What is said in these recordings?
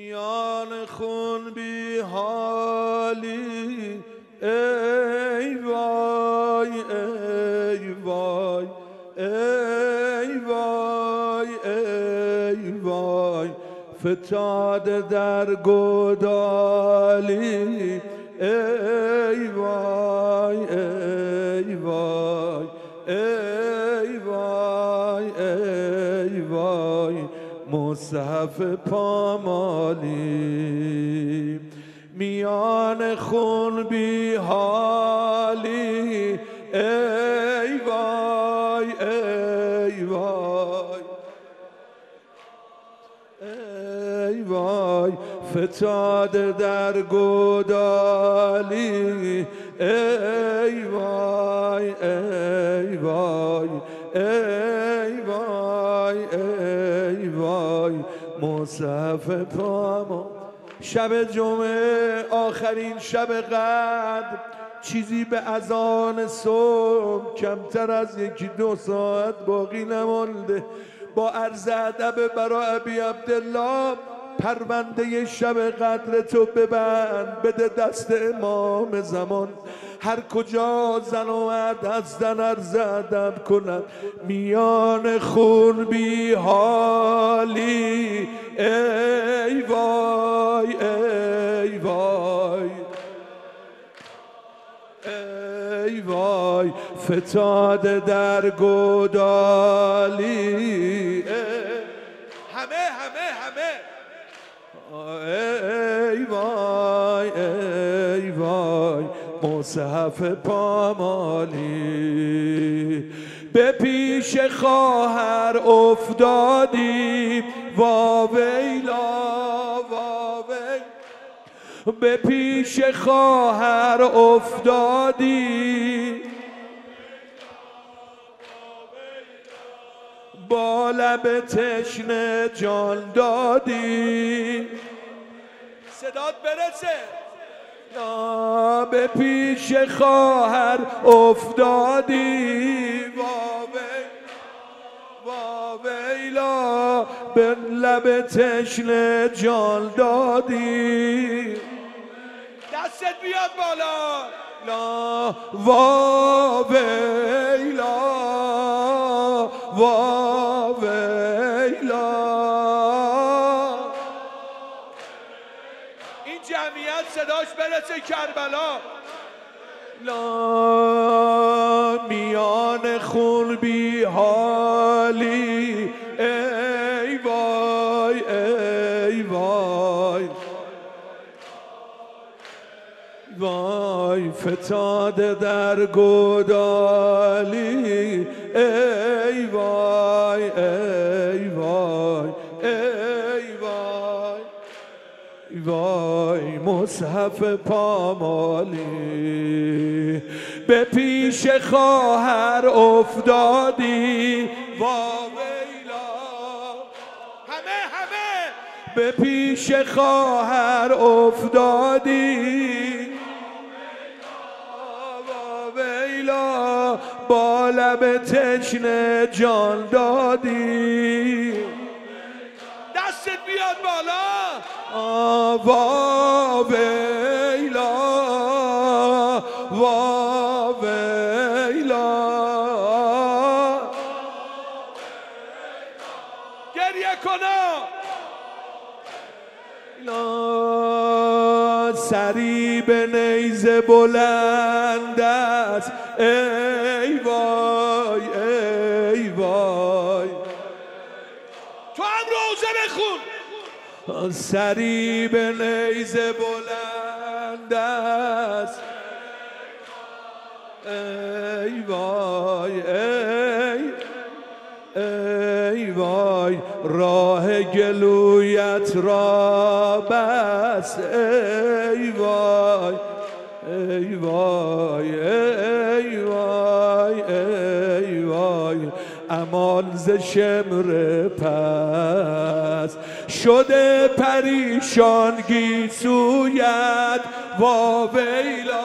میان خون بی حالی، ای وای ای وای ای وای ای وای، فتاده در گودالی، ای وای ای وای ای وای ای وای، مصحف پامالی. میان خون بی حالی، ای وای ای وای ای وای، فتاده در گودالی، ای وای ای وای ای وای ای وای، مصحف پامالی. شب جمعه، آخرین شب قدر، چیزی به اذان صبح کمتر از 1-2 ساعت باقی نمانده. با عرض ادب برای ابی عبدالله، پرونده شب قدر تو ببند، بده دست امام زمان. هر کجا زن و مرد هستن عرض ادب کنند. میان خون بی حالی، ای وای ای وای ای وای، فتاده در گودالی، همه ای وای ای وای، مصحف پامالی. به پیش خواهر افتادیم، واویلا واویلا، به پیش خواهر افتادیم، با لب تشنه جان دادی. صدات برسه. به پیش خواهر افتادی، واویلا، به لب تشنه جان دادی. دستت بیاد بالا. لا واویلا واویلا، این جمعیت صداش برسه کربلا. لا میان خون بی حالی، ای وای ای وای وای، فتاده در گودالی، ای وای ای وای ای وای وای، مصحف پامالی. به پیش خواهر افتادی، واویلا، همه به پیش خواهر افتادی، واویلا، با لب تشنه جان دادی. دستت بیاد بالا. واویلا واویلا، گریه کنا. سری به نیزه بلند است، ای وای ای وای. تو هم روزه بخون. سری به نیزه بلند است، ای وای ای وای، راه گلویت را بس، ای وای ای وای ای وای ای وای، امان ز شمر پس شده پریشان گیسویت، واویلا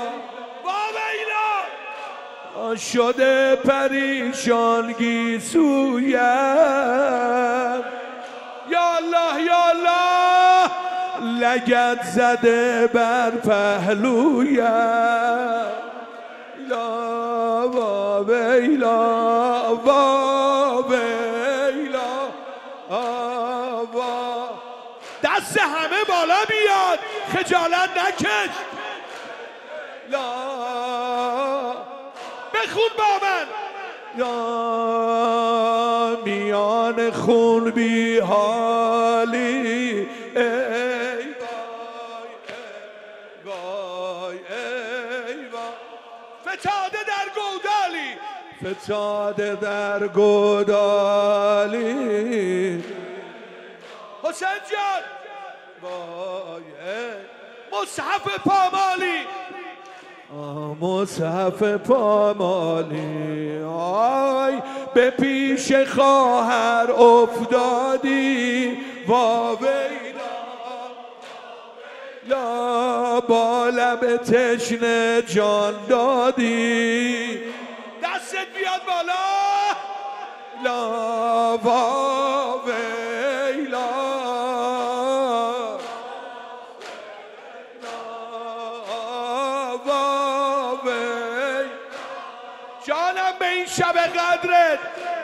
شده پریشان گیسویت. یا الله یا الله لگد زده بر پهلویم لا و ویلا و ویلا دست همه بالا بیاد خجالت نکش لا بخون با من یا میان خون بی حالی ای وای ای وای فتاده در گودالی فتاده در گودالی حسین جان وای مصحف پامالی مصحف پامالی آی به پیش خواهر افتادی وا ویلا لا با لب تشنه جان دادی دستت بیاد بالا لا وا ویلا جانم به این شب قدرت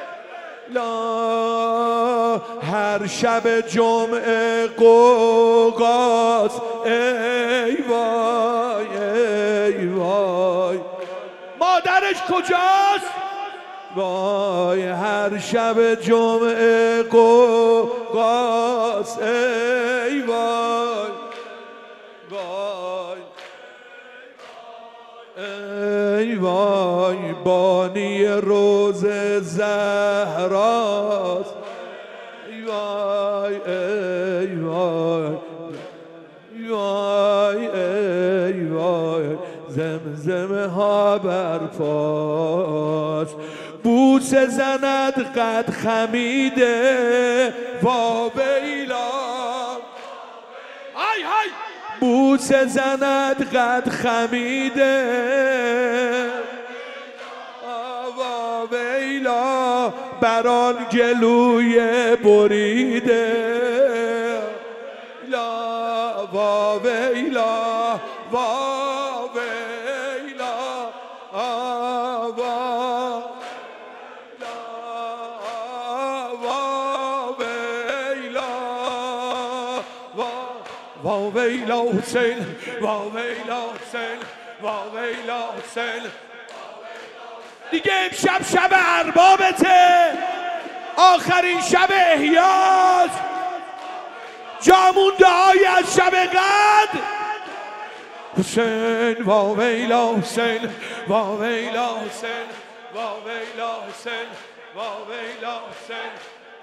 لا هر شب جمعه قوقاس ای وای ای وای مادرش کجاست وای هر شب جمعه قوقاس ای وای وای ای وای بانی روز زهراست ای وای ای وای وای ای وای زمزمه ها برپاست بوس زند قد خمیده وا ویلا های های بوس زند قد خمیده وا ویلا بران گلوی بریده لا وا ویلا وا ویلا وا وا ویلا حسین وا ویلا حسین وا ویلا حسین دیگه امشب شب اربابته آخرین شب احیاست جامونده های از شب قدر حسین وا ویلا حسین وا ویلا حسین وا ویلا حسین وا ویلا حسین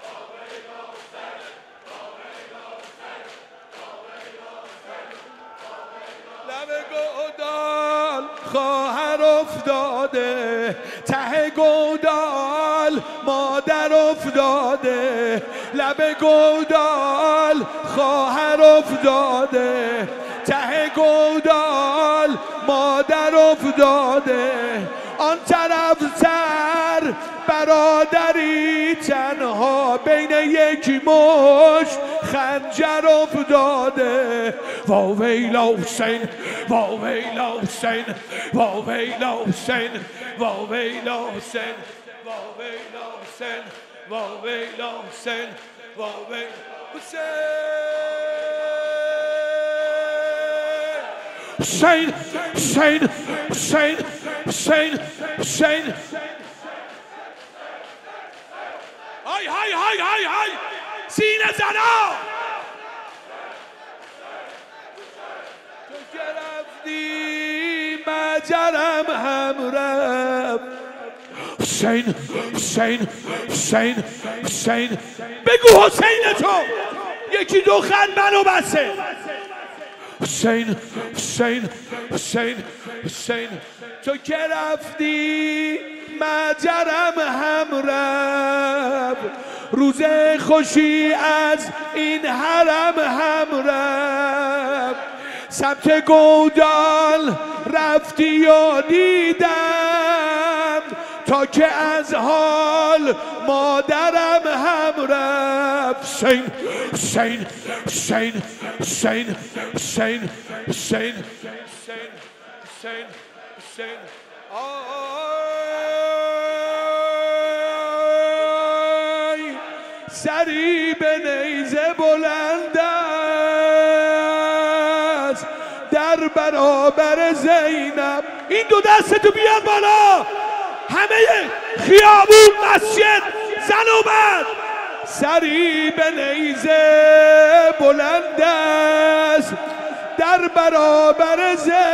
لب گودال خواهر افتاده ته گودال مادر افتاده لب گودال خواهر افتاده ته گودال مادر افتاده آن طرف سر برادری تنها بین یک مشت خنجر افتاده وا ویلا حسین وا ویلا حسین وا ویلا حسین وا ویلا حسین وا ویلا حسین وا ویلا حسین وا ویلا حسین حسین حسین حسین حسین های های های های های سینه زنا تو که رفتی مجرم هم رفت حسین حسین حسین حسین بگو حسین تو یکی دو خند منو بسه حسین حسین حسین حسین تو که رفتی مجرم هم رفت روز خوشی از این حرم هم رفت سمت گودال رفتی و دیدم تا که از حال مادرم هم رفت. حسین حسین حسین حسین حسین حسین حسین حسین حسین. آی سری به نیزه بلند است در برابر زینب. این دو دستتو بیار بالا، همه خیابون مسجد زن اومد. سری به نیزه بلند است در برابر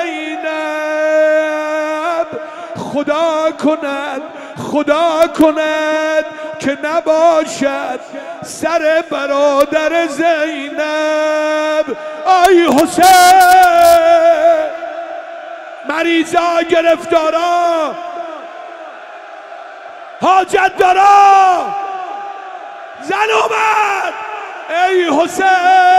زینب. خدا کند خدا کند که نباشد سر برادر زینب. آی حسین، مریضا، گرفتارا، حاجت دارا، زن اومد. ای حسین،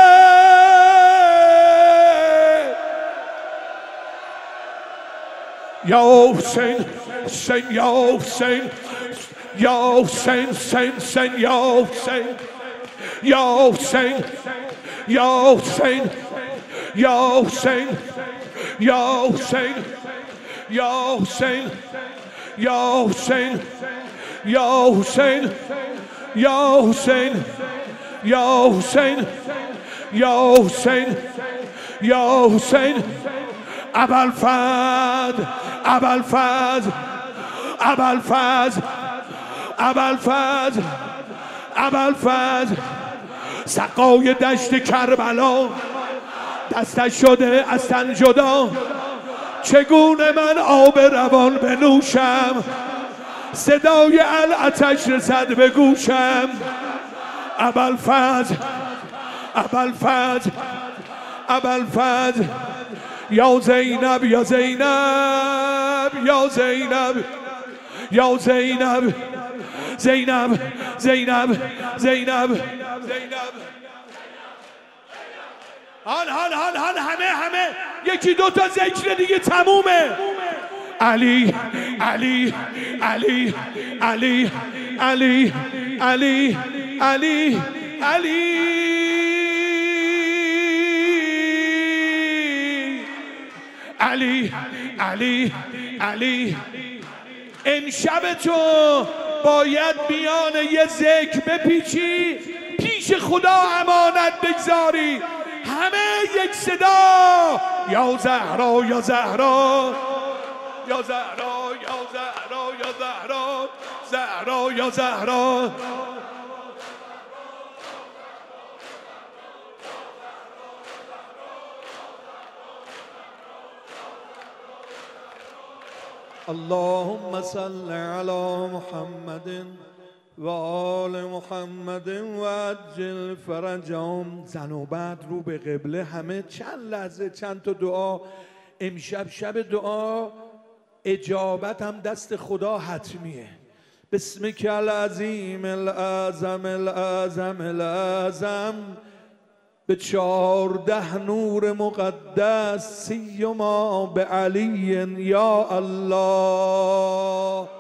یا حسین حسین، یا حسین یا حسین حسین حسین، یا حسین یا حسین یا حسین یا حسین یا حسین یا حسین یا حسین یا حسین یا حسین یا حسین یا حسین یا حسین. ابوالفضل ابوالفضل ابوالفضل ابوالفضل ابوالفضل، سقای دشت کربلا، دستش شده از تن جدا. چگونه من آب روان بنوشم، صدای العطش رسد به گوشم. ابوالفضل ابوالفضل ابوالفضل، یا زینب یا زینب یا زینب یا زینب زینب زینب زینب زینب. هان هان هان هان، همه یکی دو تا ذکر دیگه تمومه. علی علی علی علی علی علی علی علی علی علی علی. امشب تو باید میان یه ذکر بپیچی، پیش خدا امانت بگذاری. همه یک صدا، یا زهرا یا زهرا یا زهرا یا زهرا یا زهرا، زهرا یا زهرا. اللهم صل علی محمد و آل محمد و عجل فرجهم. زن و بعد رو به قبله، همه چند لحظه چند تا دعا. امشب شب دعا، اجابت هم دست خدا حتمیه. بسمک العظیم الاعظم الاعظم الاعظم، به 14 نور مقدس، سیما به علی یا الله.